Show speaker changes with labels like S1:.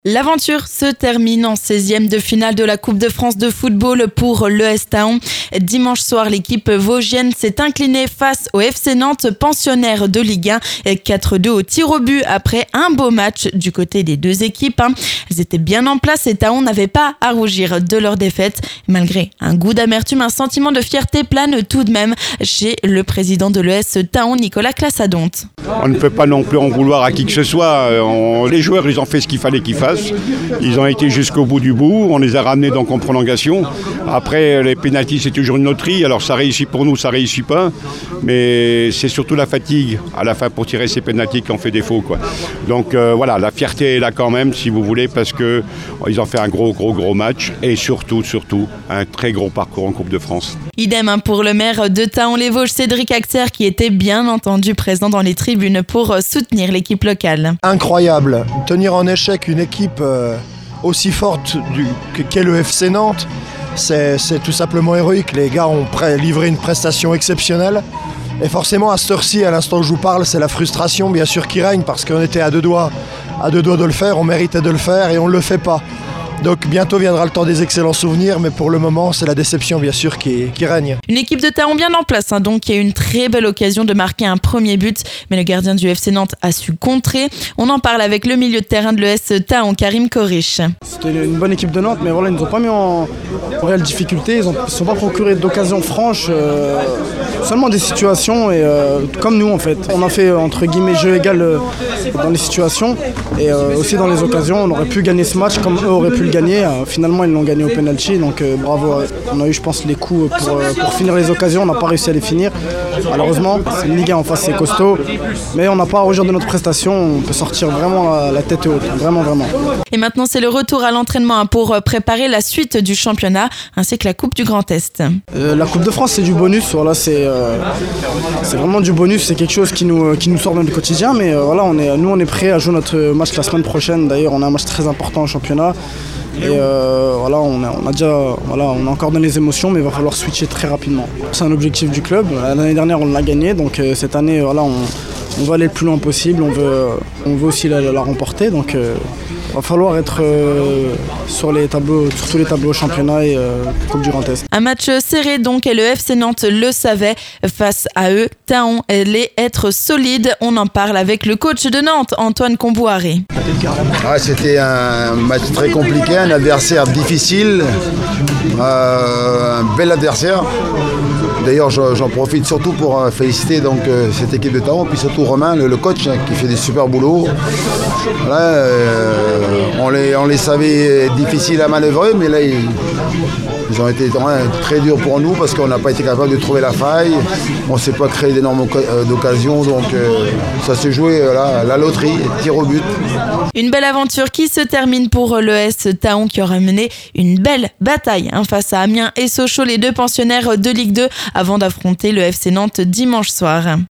S1: L'aventure se termine en 16e de finale de la Coupe de France de football pour l'ES Thaon. Dimanche soir, l'équipe vosgienne s'est inclinée face au FC Nantes, pensionnaire de Ligue 1, 4-2 au tir au but après un beau match du côté des deux équipes. Elles étaient bien en place et Thaon n'avait pas à rougir de leur défaite. Malgré un goût d'amertume, un sentiment de fierté plane tout de même chez le président de l'ES Thaon, Nicolas Classadonte.
S2: On ne peut pas non plus en vouloir à qui que ce soit. Les joueurs, ils ont fait ce qu'il fallait qu'ils fassent. Ils ont été jusqu'au bout du bout. On les a ramenés donc en prolongation. Après, les pénaltys, c'est toujours une loterie. Alors ça réussit pour nous, ça réussit pas. Mais c'est surtout la fatigue à la fin pour tirer ces pénaltys qui ont fait défaut, quoi. Donc voilà, la fierté est là quand même, si vous voulez, parce qu'ils ont fait un gros match. Et surtout, un très gros parcours en Coupe de France.
S1: Idem pour le maire de Thaon-les-Vosges, Cédric Axer, qui était bien entendu présent dans les tribunes pour soutenir l'équipe locale.
S3: Incroyable, tenir en échec une équipe aussi forte qu'est le FC Nantes, c'est tout simplement héroïque. Les gars ont livré une prestation exceptionnelle. Et forcément, à cette heure-ci, à l'instant où je vous parle, c'est la frustration bien sûr qui règne, parce qu'on était à deux doigts de le faire, on méritait de le faire et on ne le fait pas. Donc bientôt viendra le temps des excellents souvenirs, mais pour le moment, c'est la déception bien sûr qui règne.
S1: Une équipe de Thaon bien en place, donc qui a eu une très belle occasion de marquer un premier but, mais le gardien du FC Nantes a su contrer. On en parle avec le milieu de terrain de l'ES Thaon, Karim Korish.
S4: C'était une bonne équipe de Nantes, mais voilà, ils ne nous ont pas mis en réelle difficulté. Ils ne sont pas procurés d'occasions franches, seulement des situations, et comme nous en fait. On a fait entre guillemets jeu égal dans les situations, et aussi dans les occasions. On aurait pu gagner ce match comme eux auraient pu le gagner. Finalement, ils l'ont gagné au penalty, donc bravo. On a eu, je pense, les coups pour finir les occasions. On n'a pas réussi à les finir. Malheureusement, c'est une Ligue 1 en face, c'est costaud, mais on n'a pas à rougir de notre prestation. On peut sortir vraiment la tête haute, vraiment.
S1: Et maintenant, c'est le retour à l'entraînement pour préparer la suite du championnat, ainsi que la Coupe du Grand Est.
S4: La Coupe de France, c'est du bonus. Voilà, c'est vraiment du bonus. C'est quelque chose qui nous sort de notre quotidien, mais voilà, on est prêts à jouer notre match la semaine prochaine. D'ailleurs, on a un match très important au championnat. Et voilà, on a encore dans les émotions, mais il va falloir switcher très rapidement. C'est un objectif du club. L'année dernière, on l'a gagné, donc cette année, voilà, on va aller le plus loin possible. On veut aussi la remporter, donc il va falloir être sur tous les tableaux au championnat et Coupe du Grand Est.
S1: Un match serré donc, et le FC Nantes le savait. Face à eux, Thaon allait être solide. On en parle avec le coach de Nantes, Antoine Combouaré.
S5: C'était un match très compliqué, un adversaire difficile, un bel adversaire. D'ailleurs, j'en profite surtout pour féliciter donc, cette équipe de Thaon, puis surtout Romain, le coach, qui fait des super boulots. Voilà, on les savait difficiles à manœuvrer, mais là, ils ont été très durs pour nous parce qu'on n'a pas été capable de trouver la faille. On ne s'est pas créé d'énormes occasions, donc ça s'est joué la loterie, tir au but.
S1: Une belle aventure qui se termine pour l'ES Thaon, qui aura mené une belle bataille face à Amiens et Sochaux, les deux pensionnaires de Ligue 2, avant d'affronter le FC Nantes dimanche soir.